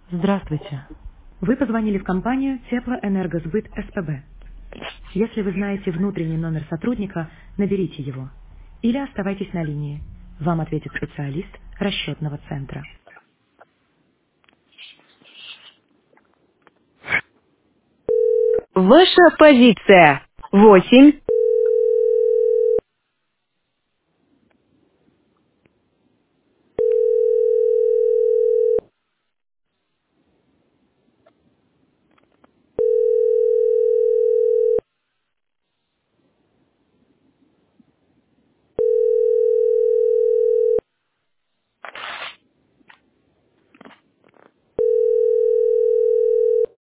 Здравствуйте. Вы позвонили в компанию Теплоэнергосбыт СПБ. Если вы знаете внутренний номер сотрудника, наберите его. Или оставайтесь на линии. Вам ответит специалист расчетного центра. Ваша позиция 8.